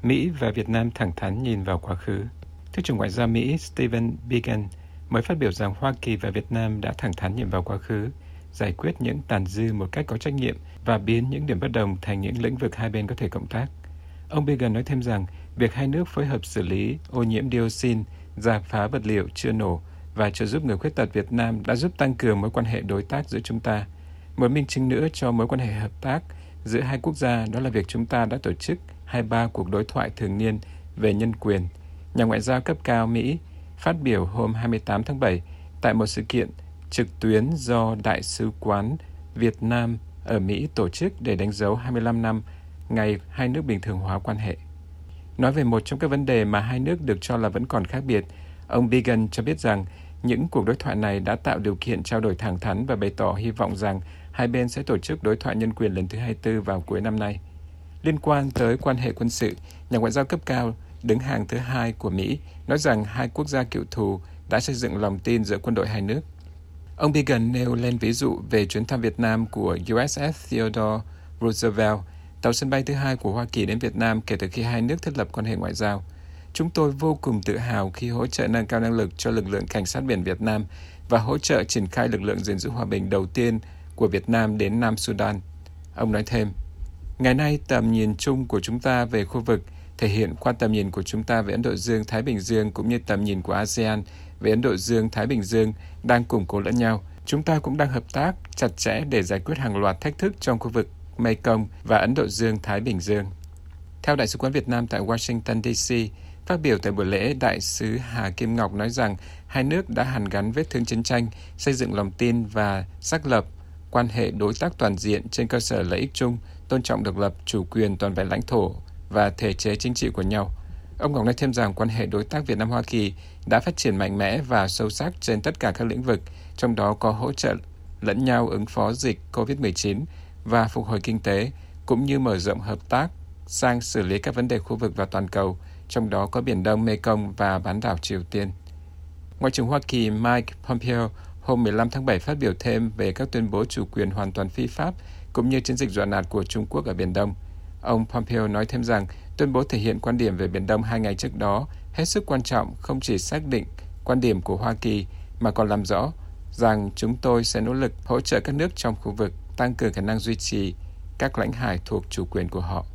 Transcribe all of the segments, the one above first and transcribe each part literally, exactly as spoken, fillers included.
Mỹ và Việt Nam thẳng thắn nhìn vào quá khứ. Thứ trưởng Ngoại giao Mỹ Stephen Biegun mới phát biểu rằng Hoa Kỳ và Việt Nam đã thẳng thắn nhìn vào quá khứ, giải quyết những tàn dư một cách có trách nhiệm và biến những điểm bất đồng thành những lĩnh vực hai bên có thể cộng tác. Ông Biegun nói thêm rằng việc hai nước phối hợp xử lý ô nhiễm dioxin, rà phá vật liệu chưa nổ và trợ giúp người khuyết tật Việt Nam đã giúp tăng cường mối quan hệ đối tác giữa chúng ta. Một minh chứng nữa cho mối quan hệ hợp tác giữa hai quốc gia đó là việc chúng ta đã tổ chức hai mươi ba cuộc đối thoại thường niên về nhân quyền. Nhà ngoại giao cấp cao Mỹ phát biểu hôm hai mươi tám tháng bảy tại một sự kiện trực tuyến do Đại sứ quán Việt Nam ở Mỹ tổ chức để đánh dấu hai mươi lăm năm ngày hai nước bình thường hóa quan hệ. Nói về một trong các vấn đề mà hai nước được cho là vẫn còn khác biệt, ông Biegun cho biết rằng những cuộc đối thoại này đã tạo điều kiện trao đổi thẳng thắn và bày tỏ hy vọng rằng hai bên sẽ tổ chức đối thoại nhân quyền lần thứ hai mươi tư vào cuối năm nay. Liên quan tới quan hệ quân sự, nhà ngoại giao cấp cao đứng hàng thứ hai của Mỹ nói rằng hai quốc gia cựu thù đã xây dựng lòng tin giữa quân đội hai nước. Ông Biegun nêu lên ví dụ về chuyến thăm Việt Nam của u ét ét Theodore Roosevelt, tàu sân bay thứ hai của Hoa Kỳ đến Việt Nam kể từ khi hai nước thiết lập quan hệ ngoại giao. Chúng tôi vô cùng tự hào khi hỗ trợ nâng cao năng lực cho lực lượng cảnh sát biển Việt Nam và hỗ trợ triển khai lực lượng gìn giữ hòa bình đầu tiên của Việt Nam đến Nam Sudan. Ông nói thêm, ngày nay tầm nhìn chung của chúng ta về khu vực thể hiện qua tầm nhìn của chúng ta về Ấn Độ Dương-Thái Bình Dương cũng như tầm nhìn của a sê an về Ấn Độ Dương-Thái Bình Dương đang củng cố lẫn nhau. Chúng ta cũng đang hợp tác chặt chẽ để giải quyết hàng loạt thách thức trong khu vực Mekong và Ấn Độ Dương-Thái Bình Dương. Theo Đại sứ quán Việt Nam tại Washington, D C, phát biểu tại buổi lễ, Đại sứ Hà Kim Ngọc nói rằng hai nước đã hàn gắn vết thương chiến tranh, xây dựng lòng tin và xác lập quan hệ đối tác toàn diện trên cơ sở lợi ích chung, tôn trọng độc lập, chủ quyền toàn vẹn lãnh thổ và thể chế chính trị của nhau. Ông Ngọc nói thêm rằng quan hệ đối tác Việt Nam-Hoa Kỳ đã phát triển mạnh mẽ và sâu sắc trên tất cả các lĩnh vực, trong đó có hỗ trợ lẫn nhau ứng phó dịch covid mười chín và phục hồi kinh tế, cũng như mở rộng hợp tác sang xử lý các vấn đề khu vực và toàn cầu, trong đó có Biển Đông, Mekong và bán đảo Triều Tiên. Ngoại trưởng Hoa Kỳ Mike Pompeo hôm mười lăm tháng bảy phát biểu thêm về các tuyên bố chủ quyền hoàn toàn phi pháp cũng như chiến dịch dọa nạt của Trung Quốc ở Biển Đông. Ông Pompeo nói thêm rằng tuyên bố thể hiện quan điểm về Biển Đông hai ngày trước đó hết sức quan trọng, không chỉ xác định quan điểm của Hoa Kỳ mà còn làm rõ rằng chúng tôi sẽ nỗ lực hỗ trợ các nước trong khu vực tăng cường khả năng duy trì các lãnh hải thuộc chủ quyền của họ.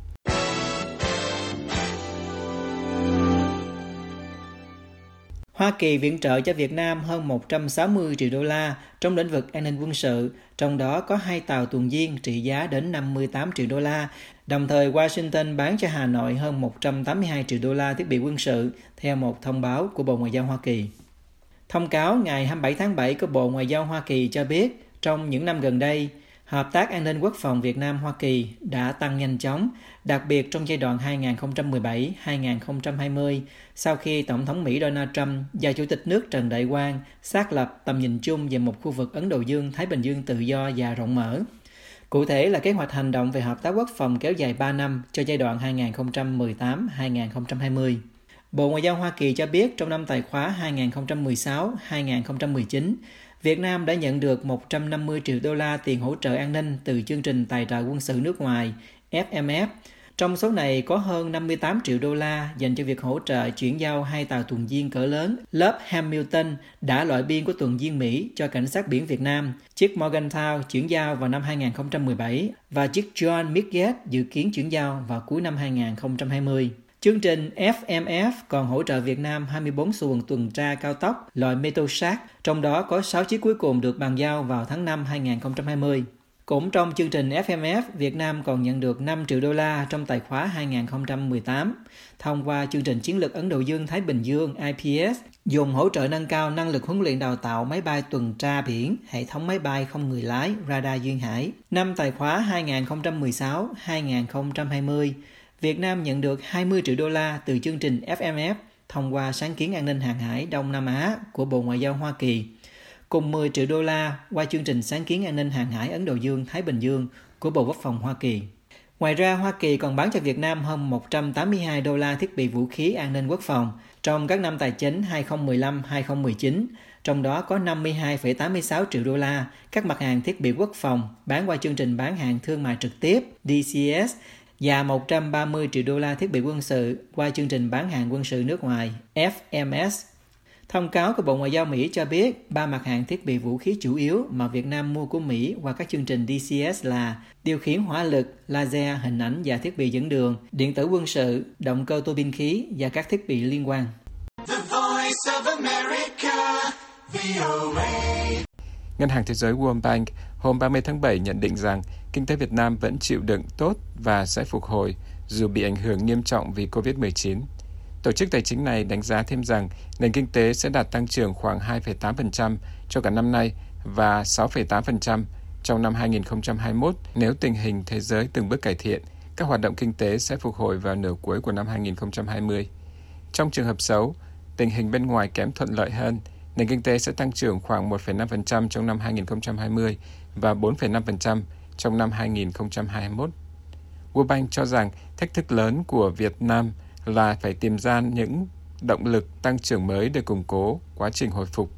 Hoa Kỳ viện trợ cho Việt Nam hơn một trăm sáu mươi triệu đô la trong lĩnh vực an ninh quân sự, trong đó có hai tàu tuần duyên trị giá đến năm mươi tám triệu đô la. Đồng thời, Washington bán cho Hà Nội hơn một trăm tám mươi hai triệu đô la thiết bị quân sự, theo một thông báo của Bộ Ngoại giao Hoa Kỳ. Thông cáo ngày hai mươi bảy tháng bảy của Bộ Ngoại giao Hoa Kỳ cho biết, trong những năm gần đây, hợp tác an ninh quốc phòng Việt Nam-Hoa Kỳ đã tăng nhanh chóng, đặc biệt trong giai đoạn hai nghìn không trăm mười bảy đến hai nghìn không trăm hai mươi, sau khi Tổng thống Mỹ Donald Trump và Chủ tịch nước Trần Đại Quang xác lập tầm nhìn chung về một khu vực Ấn Độ Dương-Thái Bình Dương tự do và rộng mở. Cụ thể là kế hoạch hành động về hợp tác quốc phòng kéo dài ba năm cho giai đoạn hai nghìn không trăm mười tám đến hai nghìn không trăm hai mươi. Bộ Ngoại giao Hoa Kỳ cho biết trong năm tài khóa hai nghìn không trăm mười sáu đến hai nghìn không trăm mười chín, Việt Nam đã nhận được một trăm năm mươi triệu đô la tiền hỗ trợ an ninh từ chương trình tài trợ quân sự nước ngoài F M F. Trong số này có hơn năm mươi tám triệu đô la dành cho việc hỗ trợ chuyển giao hai tàu tuần duyên cỡ lớn lớp Hamilton đã loại biên của tuần duyên Mỹ cho cảnh sát biển Việt Nam, chiếc Morgantown chuyển giao vào năm hai nghìn không trăm mười bảy và chiếc John Midget dự kiến chuyển giao vào cuối năm hai nghìn không trăm hai mươi. Chương trình F M F còn hỗ trợ Việt Nam hai mươi bốn xuồng tuần tra cao tốc loại Meteosat, trong đó có sáu chiếc cuối cùng được bàn giao vào tháng năm hai nghìn không trăm hai mươi. Cũng trong chương trình F M F, Việt Nam còn nhận được năm triệu đô la trong tài khóa hai nghìn không trăm mười tám thông qua chương trình chiến lược Ấn Độ Dương-Thái Bình Dương I P S, dùng hỗ trợ nâng cao năng lực huấn luyện đào tạo máy bay tuần tra biển, hệ thống máy bay không người lái, radar duyên hải. Năm tài khóa hai nghìn không trăm mười sáu đến hai nghìn không trăm hai mươi, Việt Nam nhận được hai mươi triệu đô la từ chương trình F M F thông qua sáng kiến an ninh hàng hải Đông Nam Á của Bộ Ngoại giao Hoa Kỳ, cùng mười triệu đô la qua chương trình sáng kiến an ninh hàng hải Ấn Độ Dương-Thái Bình Dương của Bộ Quốc phòng Hoa Kỳ. Ngoài ra, Hoa Kỳ còn bán cho Việt Nam hơn một trăm tám mươi hai đô la thiết bị vũ khí an ninh quốc phòng trong các năm tài chính hai nghìn không trăm mười lăm đến hai nghìn không trăm mười chín, trong đó có năm mươi hai phẩy tám mươi sáu triệu đô la các mặt hàng thiết bị quốc phòng bán qua chương trình bán hàng thương mại trực tiếp D C S và một trăm ba mươi triệu đô la thiết bị quân sự qua chương trình bán hàng quân sự nước ngoài F M S. Thông cáo của Bộ Ngoại giao Mỹ cho biết ba mặt hàng thiết bị vũ khí chủ yếu mà Việt Nam mua của Mỹ qua các chương trình D C S là điều khiển hỏa lực, laser, hình ảnh và thiết bị dẫn đường, điện tử quân sự, động cơ tua bin khí và các thiết bị liên quan. The Voice of America, V O A. Ngân hàng Thế giới World Bank hôm ba mươi tháng bảy nhận định rằng kinh tế Việt Nam vẫn chịu đựng tốt và sẽ phục hồi dù bị ảnh hưởng nghiêm trọng vì covid mười chín. Tổ chức tài chính này đánh giá thêm rằng nền kinh tế sẽ đạt tăng trưởng khoảng hai phẩy tám phần trăm cho cả năm nay và sáu phẩy tám phần trăm trong năm hai nghìn không trăm hai mươi mốt nếu tình hình thế giới từng bước cải thiện. Các hoạt động kinh tế sẽ phục hồi vào nửa cuối của năm hai nghìn không trăm hai mươi. Trong trường hợp xấu, tình hình bên ngoài kém thuận lợi hơn, nền kinh tế sẽ tăng trưởng khoảng một phẩy năm phần trăm trong năm hai nghìn không trăm hai mươi và bốn phẩy năm phần trăm trong năm hai nghìn không trăm hai mươi mốt. World Bank cho rằng thách thức lớn của Việt Nam là phải tìm ra những động lực tăng trưởng mới để củng cố quá trình hồi phục.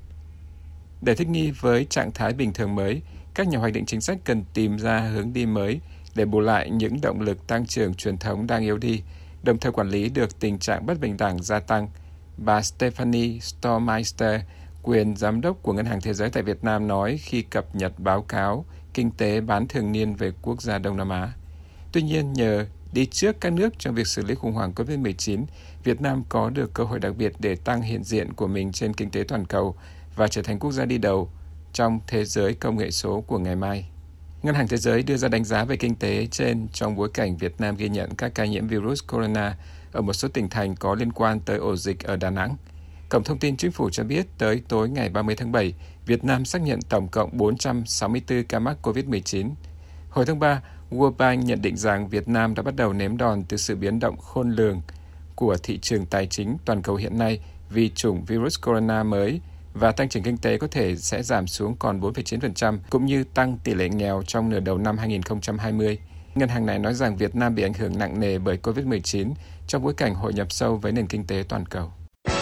Để thích nghi với trạng thái bình thường mới, các nhà hoạch định chính sách cần tìm ra hướng đi mới để bù lại những động lực tăng trưởng truyền thống đang yếu đi, đồng thời quản lý được tình trạng bất bình đẳng gia tăng. Bà Stephanie Stormeister, quyền giám đốc của Ngân hàng Thế giới tại Việt Nam nói khi cập nhật báo cáo kinh tế bán thường niên về quốc gia Đông Nam Á. Tuy nhiên, nhờ đi trước các nước trong việc xử lý khủng hoảng covid mười chín, Việt Nam có được cơ hội đặc biệt để tăng hiện diện của mình trên kinh tế toàn cầu và trở thành quốc gia đi đầu trong thế giới công nghệ số của ngày mai. Ngân hàng Thế giới đưa ra đánh giá về kinh tế trên trong bối cảnh Việt Nam ghi nhận các ca nhiễm virus corona ở một số tỉnh thành có liên quan tới ổ dịch ở Đà Nẵng. Cổng thông tin chính phủ cho biết tới tối ngày ba mươi tháng bảy, Việt Nam xác nhận tổng cộng bốn trăm sáu mươi tư ca mắc covid mười chín. Hồi tháng ba, World Bank nhận định rằng Việt Nam đã bắt đầu nếm đòn từ sự biến động khôn lường của thị trường tài chính toàn cầu hiện nay vì chủng virus corona mới và tăng trưởng kinh tế có thể sẽ giảm xuống còn bốn phẩy chín phần trăm cũng như tăng tỷ lệ nghèo trong nửa đầu năm hai nghìn không trăm hai mươi. Ngân hàng này nói rằng Việt Nam bị ảnh hưởng nặng nề bởi covid mười chín trong bối cảnh hội nhập sâu với nền kinh tế toàn cầu.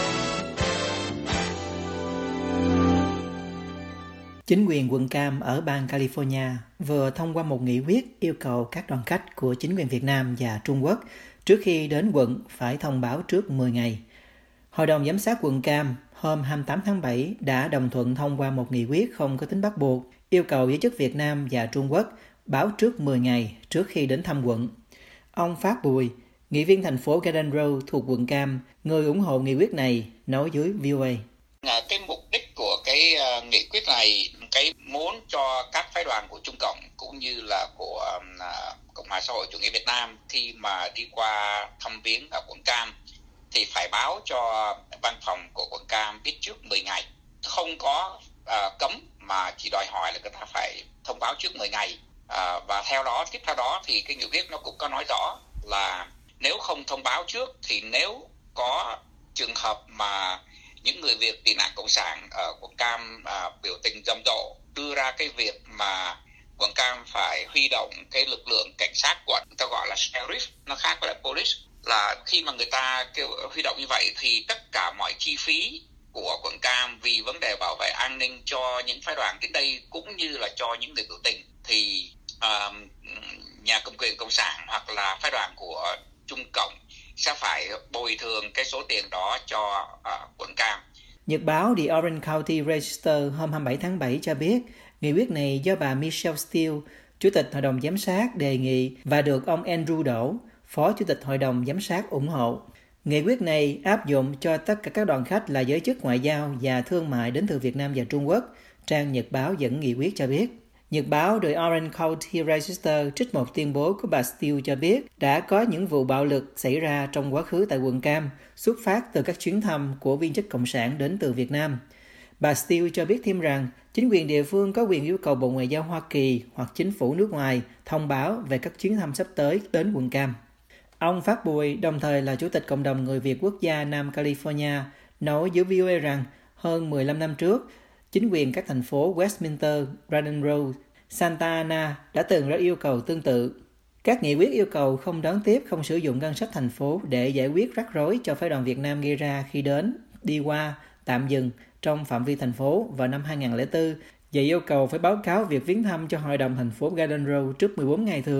Chính quyền quận Cam ở bang California vừa thông qua một nghị quyết yêu cầu các đoàn khách của chính quyền Việt Nam và Trung Quốc trước khi đến quận phải thông báo trước mười ngày. Hội đồng giám sát quận Cam hôm hai mươi tám tháng bảy đã đồng thuận thông qua một nghị quyết không có tính bắt buộc yêu cầu giới chức Việt Nam và Trung Quốc báo trước mười ngày trước khi đến thăm quận. Ông Phát Bùi, nghị viên thành phố Garden Road thuộc quận Cam, người ủng hộ nghị quyết này, nói với vê o a. Cái mục đích của cái uh, nghị quyết này, cái muốn cho các phái đoàn của Trung Cộng cũng như là của uh, Cộng hòa xã hội chủ nghĩa Việt Nam khi mà đi qua thăm viếng ở quận Cam thì phải báo cho văn phòng của quận Cam biết trước mười ngày. Không có uh, cấm mà chỉ đòi hỏi là người ta phải thông báo trước mười ngày. Uh, và theo đó, tiếp theo đó thì cái nghị quyết nó cũng có nói rõ là nếu không thông báo trước thì nếu có trường hợp mà những người Việt tị nạn cộng sản ở quận Cam à, biểu tình rầm rộ đưa ra cái việc mà quận Cam phải huy động cái lực lượng cảnh sát quận, ta gọi là sheriff, nó khác với lại police, là khi mà người ta kêu huy động như vậy thì tất cả mọi chi phí của quận Cam vì vấn đề bảo vệ an ninh cho những phái đoàn đến đây cũng như là cho những người biểu tình thì uh, nhà cầm quyền cộng sản hoặc là phái đoàn của Trung Cộng sẽ phải bồi thường cái số tiền đó cho uh, quận Cam. Nhật báo The Orange County Register hôm hai mươi bảy tháng bảy cho biết nghị quyết này do bà Michelle Steele, Chủ tịch Hội đồng Giám sát đề nghị và được ông Andrew Đỗ, Phó Chủ tịch Hội đồng Giám sát ủng hộ. Nghị quyết này áp dụng cho tất cả các đoàn khách là giới chức ngoại giao và thương mại đến từ Việt Nam và Trung Quốc, trang Nhật báo dẫn nghị quyết cho biết. Nhật báo The Orange County Register trích một tuyên bố của bà Steele cho biết đã có những vụ bạo lực xảy ra trong quá khứ tại quận Cam, xuất phát từ các chuyến thăm của viên chức cộng sản đến từ Việt Nam. Bà Steele cho biết thêm rằng chính quyền địa phương có quyền yêu cầu Bộ Ngoại giao Hoa Kỳ hoặc chính phủ nước ngoài thông báo về các chuyến thăm sắp tới đến quận Cam. Ông Phát Bùi, đồng thời là Chủ tịch Cộng đồng Người Việt Quốc gia Nam California, nói với vê o a rằng hơn mười lăm năm trước, chính quyền các thành phố Westminster, Garden Road, Santa Ana đã từng ra yêu cầu tương tự. Các nghị quyết yêu cầu không đón tiếp, không sử dụng ngân sách thành phố để giải quyết rắc rối cho phái đoàn Việt Nam gây ra khi đến, đi qua, tạm dừng trong phạm vi thành phố vào năm hai không không bốn và yêu cầu phải báo cáo việc viếng thăm cho Hội đồng thành phố Garden Road trước mười bốn ngày thường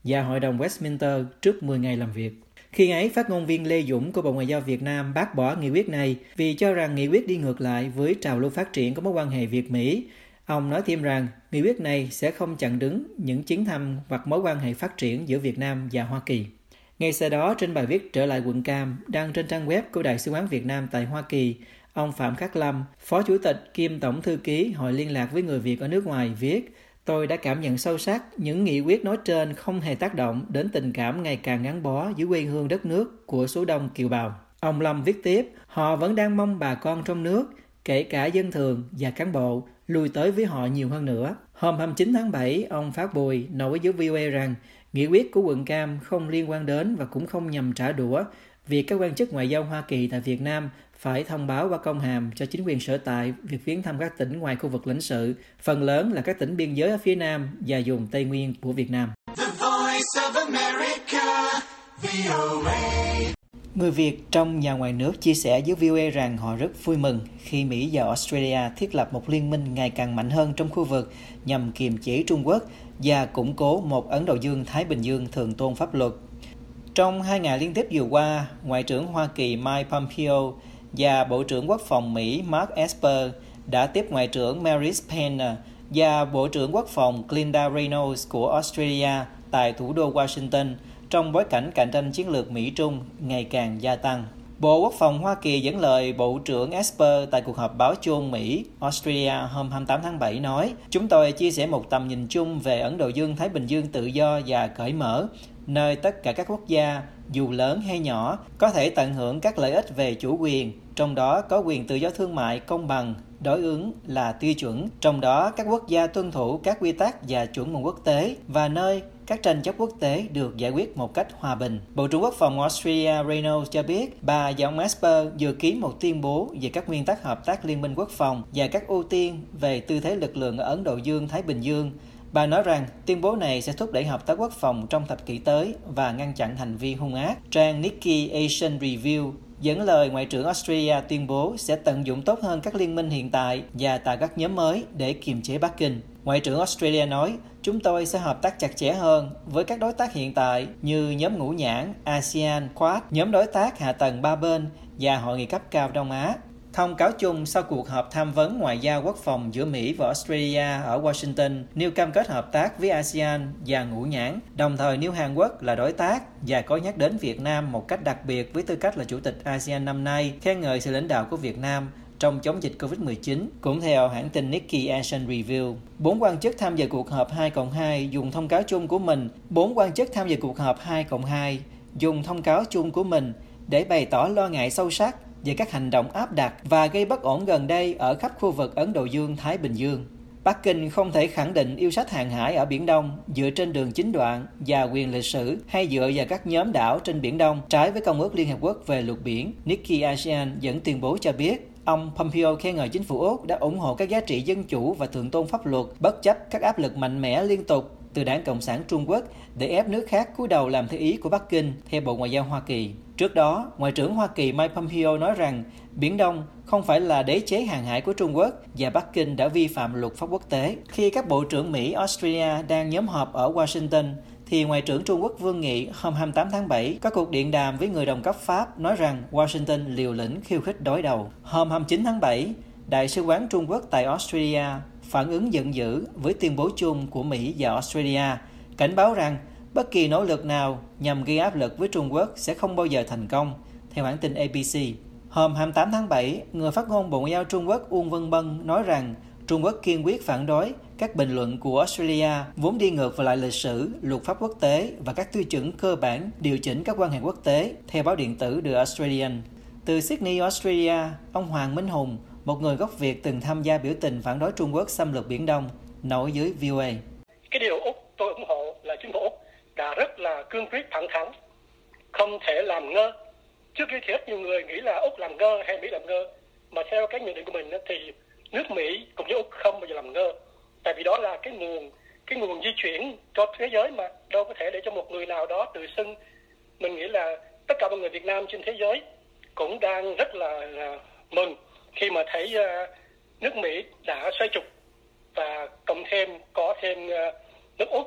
và Hội đồng Westminster trước mười ngày làm việc. Khi ấy, phát ngôn viên Lê Dũng của Bộ Ngoại giao Việt Nam bác bỏ nghị quyết này vì cho rằng nghị quyết đi ngược lại với trào lưu phát triển của mối quan hệ Việt-Mỹ. Ông nói thêm rằng nghị quyết này sẽ không chặn đứng những chuyến thăm hoặc mối quan hệ phát triển giữa Việt Nam và Hoa Kỳ. Ngay sau đó, trên bài viết Trở lại quận Cam đăng trên trang web của Đại sứ quán Việt Nam tại Hoa Kỳ, ông Phạm Khắc Lâm, Phó Chủ tịch kiêm Tổng thư ký Hội Liên lạc với người Việt ở nước ngoài viết: Tôi đã cảm nhận sâu sắc những nghị quyết nói trên không hề tác động đến tình cảm ngày càng gắn bó giữa quê hương đất nước của số đông kiều bào. Ông Lâm viết tiếp, họ vẫn đang mong bà con trong nước, kể cả dân thường và cán bộ, lui tới với họ nhiều hơn nữa. Hôm hai mươi chín tháng bảy, ông Phát Bùi nói với vê o a rằng nghị quyết của quận Cam không liên quan đến và cũng không nhằm trả đũa việc các quan chức ngoại giao Hoa Kỳ tại Việt Nam phải thông báo qua công hàm cho chính quyền sở tại việc viếng thăm các tỉnh ngoài khu vực lãnh sự, phần lớn là các tỉnh biên giới ở phía Nam và vùng Tây Nguyên của Việt Nam. The Voice of America, vê o a. Người Việt trong và ngoài nước chia sẻ với vê o a rằng họ rất vui mừng khi Mỹ và Australia thiết lập một liên minh ngày càng mạnh hơn trong khu vực nhằm kiềm chế Trung Quốc và củng cố một Ấn Độ Dương-Thái Bình Dương thượng tôn pháp luật. Trong hai ngày liên tiếp vừa qua, Ngoại trưởng Hoa Kỳ Mike Pompeo và Bộ trưởng Quốc phòng Mỹ Mark Esper đã tiếp Ngoại trưởng Marise Payne và Bộ trưởng Quốc phòng Glinda Reynolds của Australia tại thủ đô Washington trong bối cảnh cạnh tranh chiến lược Mỹ-Trung ngày càng gia tăng. Bộ Quốc phòng Hoa Kỳ dẫn lời Bộ trưởng Esper tại cuộc họp báo chung Mỹ-Australia hôm hai mươi tám tháng bảy nói: Chúng tôi chia sẻ một tầm nhìn chung về Ấn Độ Dương-Thái Bình Dương tự do và cởi mở, nơi tất cả các quốc gia, dù lớn hay nhỏ, có thể tận hưởng các lợi ích về chủ quyền, trong đó có quyền tự do thương mại công bằng, đối ứng là tiêu chuẩn, trong đó các quốc gia tuân thủ các quy tắc và chuẩn mực quốc tế, và nơi các tranh chấp quốc tế được giải quyết một cách hòa bình. Bộ trưởng Quốc phòng Australia Reynolds cho biết bà và ông Esper vừa ký một tuyên bố về các nguyên tắc hợp tác liên minh quốc phòng và các ưu tiên về tư thế lực lượng ở Ấn Độ Dương-Thái Bình Dương. Bà nói rằng tuyên bố này sẽ thúc đẩy hợp tác quốc phòng trong thập kỷ tới và ngăn chặn hành vi hung ác. Trang Nikkei Asian Review dẫn lời Ngoại trưởng Australia tuyên bố sẽ tận dụng tốt hơn các liên minh hiện tại và tạo các nhóm mới để kiềm chế Bắc Kinh. Ngoại trưởng Australia nói, chúng tôi sẽ hợp tác chặt chẽ hơn với các đối tác hiện tại như nhóm ngũ nhãn, ASEAN, Quad, nhóm đối tác hạ tầng ba bên và Hội nghị cấp cao Đông Á. Thông cáo chung sau cuộc họp tham vấn ngoại giao quốc phòng giữa Mỹ và Australia ở Washington nêu cam kết hợp tác với ASEAN và ngũ nhãn, đồng thời nêu Hàn Quốc là đối tác và có nhắc đến Việt Nam một cách đặc biệt với tư cách là Chủ tịch ASEAN năm nay, khen ngợi sự lãnh đạo của Việt Nam trong chống dịch covid mười chín. Cũng theo hãng tin Nikkei Asian Review, bốn quan chức tham dự cuộc họp hai cộng hai dùng thông cáo chung của mình, bốn quan chức tham dự cuộc họp hai cộng hai dùng thông cáo chung của mình để bày tỏ lo ngại sâu sắc về các hành động áp đặt và gây bất ổn gần đây ở khắp khu vực Ấn Độ Dương-Thái Bình Dương. Bắc Kinh không thể khẳng định yêu sách hàng hải ở Biển Đông dựa trên đường chín đoạn và quyền lịch sử hay dựa vào các nhóm đảo trên Biển Đông trái với Công ước Liên Hợp Quốc về luật biển. Nikkei ASEAN dẫn tuyên bố cho biết, ông Pompeo khen ngợi chính phủ Úc đã ủng hộ các giá trị dân chủ và thượng tôn pháp luật bất chấp các áp lực mạnh mẽ liên tục từ Đảng Cộng sản Trung Quốc để ép nước khác cúi đầu làm theo ý của Bắc Kinh, theo Bộ Ngoại giao Hoa Kỳ. Trước đó, Ngoại trưởng Hoa Kỳ Mike Pompeo nói rằng Biển Đông không phải là đế chế hàng hải của Trung Quốc và Bắc Kinh đã vi phạm luật pháp quốc tế. Khi các bộ trưởng Mỹ, Australia đang nhóm họp ở Washington, thì Ngoại trưởng Trung Quốc Vương Nghị hôm hai mươi tám tháng bảy có cuộc điện đàm với người đồng cấp Pháp nói rằng Washington liều lĩnh khiêu khích đối đầu. Hôm hai mươi chín tháng bảy, Đại sứ quán Trung Quốc tại Australia phản ứng giận dữ với tuyên bố chung của Mỹ và Australia, cảnh báo rằng bất kỳ nỗ lực nào nhằm gây áp lực với Trung Quốc sẽ không bao giờ thành công, theo hãng tin A B C. Hôm hai mươi tám tháng bảy, người phát ngôn Bộ Ngoại giao Trung Quốc Uông Vân Bân nói rằng Trung Quốc kiên quyết phản đối các bình luận của Australia vốn đi ngược vào lại lịch sử, luật pháp quốc tế và các tiêu chuẩn cơ bản điều chỉnh các quan hệ quốc tế, theo báo điện tử The Australian. Từ Sydney, Australia, ông Hoàng Minh Hùng, một người gốc Việt từng tham gia biểu tình phản đối Trung Quốc xâm lược Biển Đông, nói với vê o a. Cái điều Úc tôi ủng hộ là chính phủ Úc đã rất là cương quyết thẳng thắn, không thể làm ngơ. Trước khi thì rất nhiều người nghĩ là Úc làm ngơ hay Mỹ làm ngơ, mà theo cái nhận định của mình thì nước Mỹ cũng như Úc không bao giờ làm ngơ, tại vì đó là cái nguồn cái nguồn di chuyển cho thế giới mà đâu có thể để cho một người nào đó tự xưng. Mình nghĩ là tất cả mọi người Việt Nam trên thế giới cũng đang rất là, là mừng khi mà thấy uh, nước Mỹ đã xoay trục và cộng thêm có thêm uh, nước Úc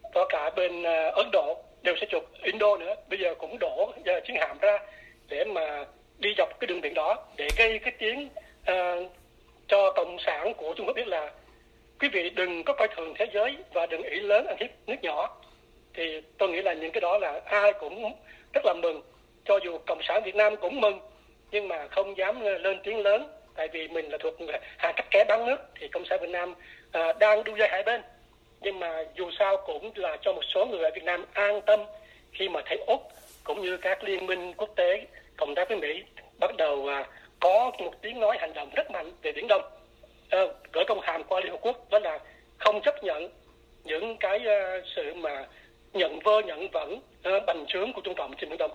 và cả bên Ấn Độ đều sẽ chuộc Indo nữa, bây giờ cũng đổ chiến hạm ra để mà đi dọc cái đường biển đó để gây cái tiếng uh, cho cộng sản của Trung Quốc biết là quý vị đừng có coi thường thế giới và đừng ý lớn ăn hiếp nước nhỏ. Thì tôi nghĩ là những cái đó là ai cũng rất là mừng, cho dù cộng sản Việt Nam cũng mừng nhưng mà không dám lên tiếng lớn, tại vì mình là thuộc hàng cắt ké bán nước, thì cộng sản Việt Nam à, đang đu dây hai bên. Nhưng mà dù sao cũng là cho một số người ở Việt Nam an tâm khi mà thấy Úc cũng như các liên minh quốc tế cộng tác với Mỹ bắt đầu à, có một tiếng nói hành động rất mạnh về Biển Đông, à, gửi công hàm qua Liên Hợp Quốc, đó là không chấp nhận những cái uh, sự mà nhận vơ nhận vẫn uh, bành trướng của Trung Cộng trên Biển Đông.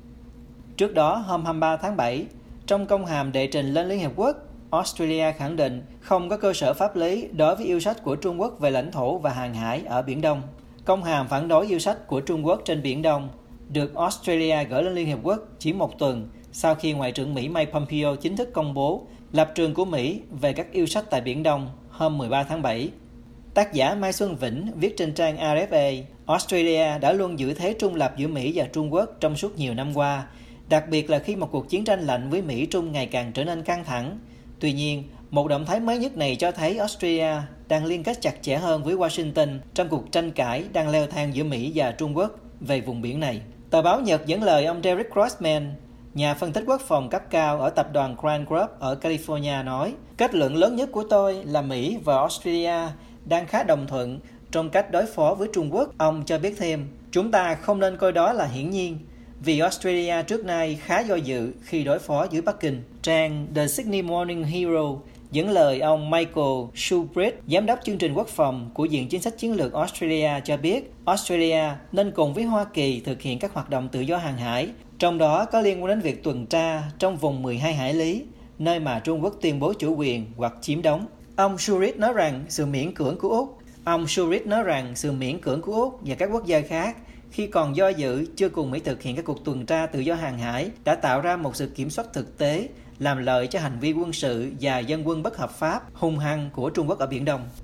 Trước đó, hôm hai mươi ba tháng bảy, trong công hàm đệ trình lên Liên Hợp Quốc, Australia khẳng định không có cơ sở pháp lý đối với yêu sách của Trung Quốc về lãnh thổ và hàng hải ở Biển Đông. Công hàm phản đối yêu sách của Trung Quốc trên Biển Đông được Australia gửi lên Liên Hợp Quốc chỉ một tuần sau khi Ngoại trưởng Mỹ Mike Pompeo chính thức công bố lập trường của Mỹ về các yêu sách tại Biển Đông hôm mười ba tháng bảy. Tác giả Mai Xuân Vĩnh viết trên trang rờ ép a, Australia đã luôn giữ thế trung lập giữa Mỹ và Trung Quốc trong suốt nhiều năm qua, đặc biệt là khi một cuộc chiến tranh lạnh với Mỹ-Trung ngày càng trở nên căng thẳng. Tuy nhiên, một động thái mới nhất này cho thấy Australia đang liên kết chặt chẽ hơn với Washington trong cuộc tranh cãi đang leo thang giữa Mỹ và Trung Quốc về vùng biển này. Tờ báo Nhật dẫn lời ông Derek Grossman, nhà phân tích quốc phòng cấp cao ở tập đoàn Grant Group ở California nói, kết luận lớn nhất của tôi là Mỹ và Australia đang khá đồng thuận trong cách đối phó với Trung Quốc. Ông cho biết thêm, chúng ta không nên coi đó là hiển nhiên, vì Australia trước nay khá do dự khi đối phó với Bắc Kinh. Trang The Sydney Morning Hero dẫn lời ông Michael Shubridge, giám đốc chương trình quốc phòng của Viện Chính sách Chiến lược Australia cho biết, Australia nên cùng với Hoa Kỳ thực hiện các hoạt động tự do hàng hải, trong đó có liên quan đến việc tuần tra trong vùng mười hai hải lý, nơi mà Trung Quốc tuyên bố chủ quyền hoặc chiếm đóng. Ông Shubridge nói rằng sự miễn cưỡng của Úc, ông Shubridge nói rằng sự miễn cưỡng của Úc và các quốc gia khác khi còn do dự chưa cùng Mỹ thực hiện các cuộc tuần tra tự do hàng hải đã tạo ra một sự kiểm soát thực tế, làm lợi cho hành vi quân sự và dân quân bất hợp pháp hung hăng của Trung Quốc ở Biển Đông.